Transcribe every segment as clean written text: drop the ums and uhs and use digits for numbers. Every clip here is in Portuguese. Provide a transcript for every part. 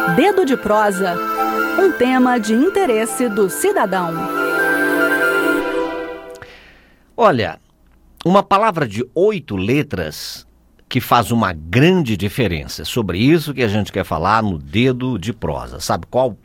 Dedo de prosa, um tema de interesse do cidadão. Olha, uma palavra de 8 letras que faz uma grande diferença. Sobre isso que a gente quer falar no Dedo de Prosa. Sabe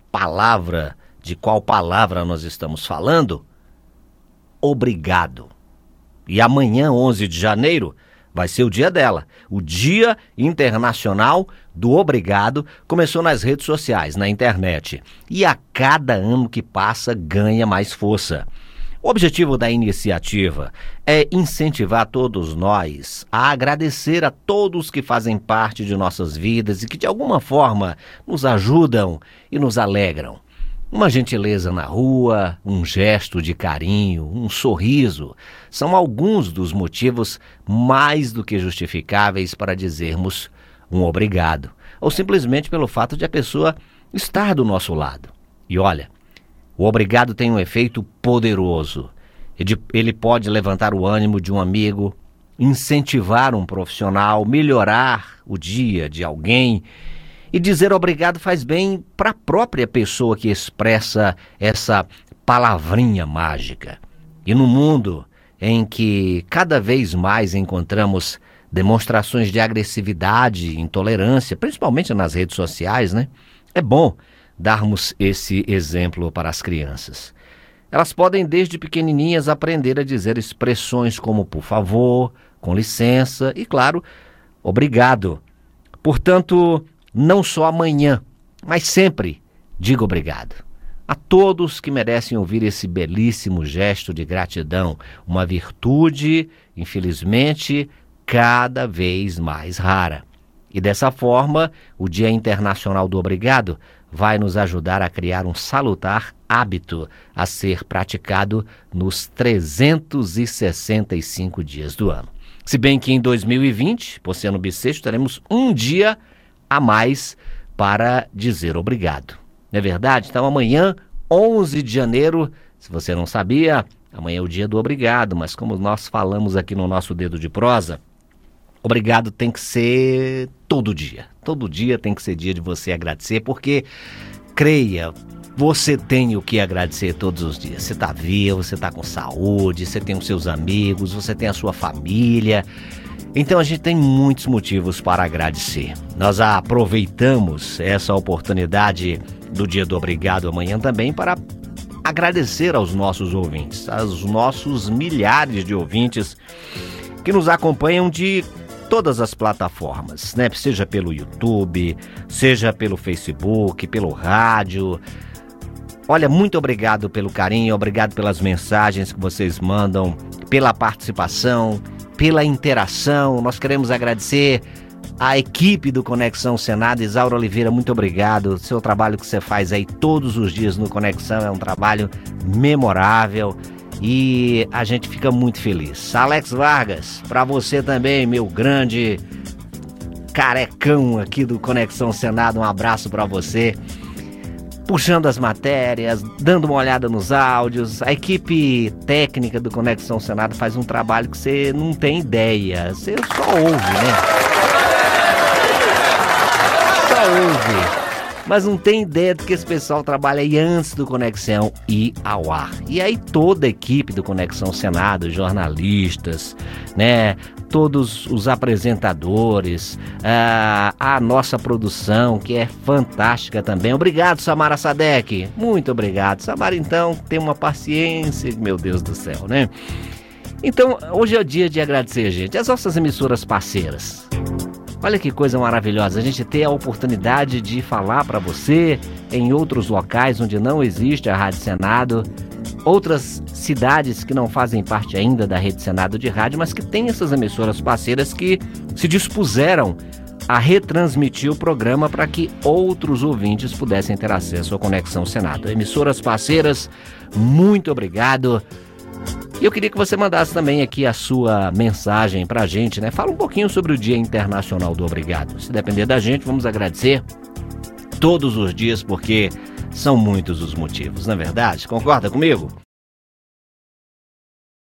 de qual palavra nós estamos falando? Obrigado. E amanhã, 11 de janeiro, vai ser o dia dela. O Dia Internacional do Obrigado começou nas redes sociais, na internet. E a cada ano que passa, ganha mais força. O objetivo da iniciativa é incentivar todos nós a agradecer a todos que fazem parte de nossas vidas e que de alguma forma nos ajudam e nos alegram. Uma gentileza na rua, um gesto de carinho, um sorriso, são alguns dos motivos mais do que justificáveis para dizermos um obrigado, ou simplesmente pelo fato de a pessoa estar do nosso lado. E olha, o obrigado tem um efeito poderoso. Ele pode levantar o ânimo de um amigo, incentivar um profissional, melhorar o dia de alguém. E dizer obrigado faz bem para a própria pessoa que expressa essa palavrinha mágica. E no mundo em que cada vez mais encontramos demonstrações de agressividade e intolerância, principalmente nas redes sociais, né? É bom darmos esse exemplo para as crianças. Elas podem, desde pequenininhas, aprender a dizer expressões como por favor, com licença e, claro, obrigado. Portanto, não só amanhã, mas sempre diga obrigado. A todos que merecem ouvir esse belíssimo gesto de gratidão, uma virtude, infelizmente, cada vez mais rara. E dessa forma, o Dia Internacional do Obrigado vai nos ajudar a criar um salutar hábito a ser praticado nos 365 dias do ano. Se bem que em 2020, por ser no bissexto, teremos um dia a mais para dizer obrigado. Não é verdade? Então amanhã, 11 de janeiro, se você não sabia, amanhã é o dia do obrigado, mas como nós falamos aqui no nosso Dedo de Prosa, obrigado tem que ser todo dia. Todo dia tem que ser dia de você agradecer, porque, creia, você tem o que agradecer todos os dias. Você está vivo, você está com saúde, você tem os seus amigos, você tem a sua família. Então a gente tem muitos motivos para agradecer. Nós aproveitamos essa oportunidade do Dia do Obrigado amanhã também para agradecer aos nossos ouvintes, aos nossos milhares de ouvintes que nos acompanham de todas as plataformas, né? Seja pelo YouTube, seja pelo Facebook, pelo rádio. Olha, muito obrigado pelo carinho, obrigado pelas mensagens que vocês mandam, pela participação, pela interação. Nós queremos agradecer a equipe do Conexão Senado. Isaura Oliveira, muito obrigado. O seu trabalho que você faz aí todos os dias no Conexão é um trabalho memorável e a gente fica muito feliz. Alex Vargas, para você também, meu grande carecão aqui do Conexão Senado, um abraço para você. Puxando as matérias, dando uma olhada nos áudios. A equipe técnica do Conexão Senado faz um trabalho que você não tem ideia. Você só ouve, né? Só ouve. Mas não tem ideia do que esse pessoal trabalha aí antes do Conexão ir ao ar. E aí toda a equipe do Conexão Senado, jornalistas, né? Todos os apresentadores, a nossa produção, que é fantástica também. Obrigado, Samara Sadek. Muito obrigado. Samara, então, tem uma paciência, meu Deus do céu, né? Então, hoje é o dia de agradecer, gente, as nossas emissoras parceiras. Olha que coisa maravilhosa, a gente ter a oportunidade de falar para você em outros locais onde não existe a Rádio Senado, outras cidades que não fazem parte ainda da Rede Senado de Rádio, mas que têm essas emissoras parceiras que se dispuseram a retransmitir o programa para que outros ouvintes pudessem ter acesso ao Conexão Senado. Emissoras parceiras, muito obrigado. E eu queria que você mandasse também aqui a sua mensagem pra gente, né? Fala um pouquinho sobre o Dia Internacional do Obrigado. Se depender da gente, vamos agradecer todos os dias, porque são muitos os motivos, não é verdade? Concorda comigo?